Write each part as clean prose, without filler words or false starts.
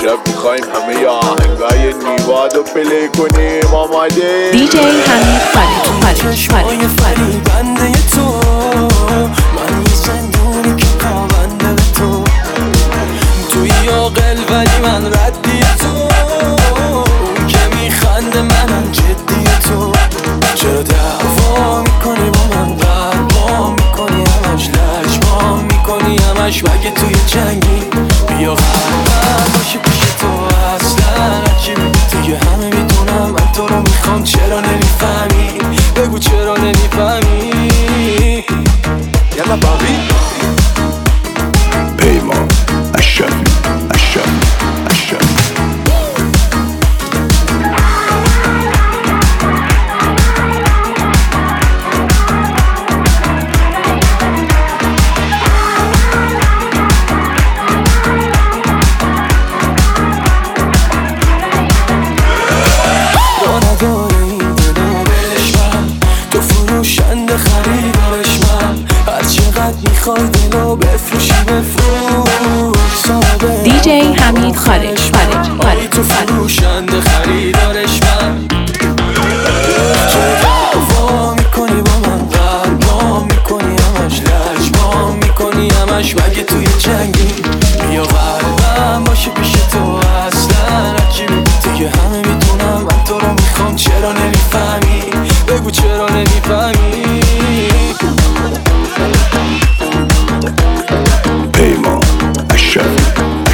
امشب میخوایم همه ی آهنگای نیواد و پلی کنیم. آماده؟ دیجی حمید خارج چشمای فریبنده تو، من یه زندونی که پابنده به تو، توی عاقل ولی من ردی تو، اون که میخنده منم جدی تو. چرا دعوا میکنی با من، قربا میکنی همش، لجبا میکنی همش، مگه توی جنگی؟ بیا قربم باشه پیش تو، اصلا عجیبی دیگه همه میدونم من تو رو میخوام. چرا نمیفهمی؟ بگو چرا نمیفهمی؟ یلا بابی پیمان اشرفی میخوای دلو بفروشی بفروش. دیجی حمید خارج تو فروشنده خریدارش من. چرا دعوا میکنی با من، قربا میکنی همش، لجبا میکنی همش، مگه توی جنگی؟ بیا قلبم باشه پیش تو، اصلا عجیبی دیگه همه میدونم من تو رو میخوام. چرا نمیفهمی؟ بگو چرا نمیفهمی؟ پیمان اشرفی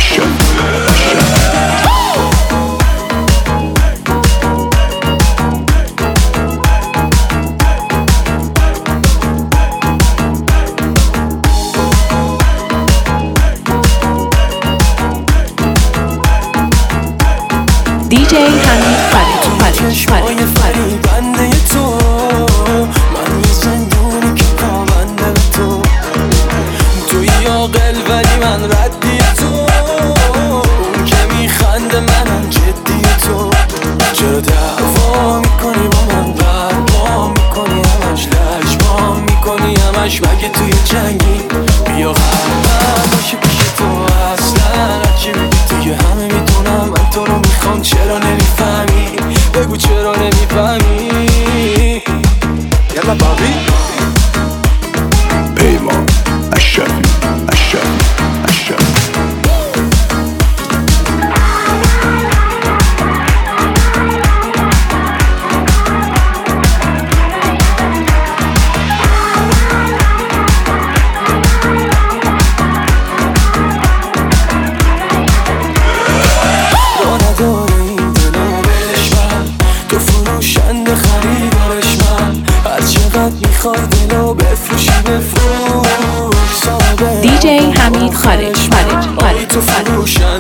دیجی حمید خارج چشمای فریبنده تو، من یه زندونی که پابنده به تو، توی عاقل ولی من ردی تو، اون که میخنده منم جدی تو. چرا دعوا میکنی با من، قربا میکنی همش، لجبا میکنی همش، مگه توی جنگی؟ بیا قلبم باشه پیش تو، اصلا عجیبی دیگه همه میدونم من تو رو میخوام. چرا نمیفهمی؟ بگو چرا نمیفهمی؟ یلا بابی پیمان اشرفی میخوای دلو بفروشی بفروش. دیجی حمید خارج تو فروشنده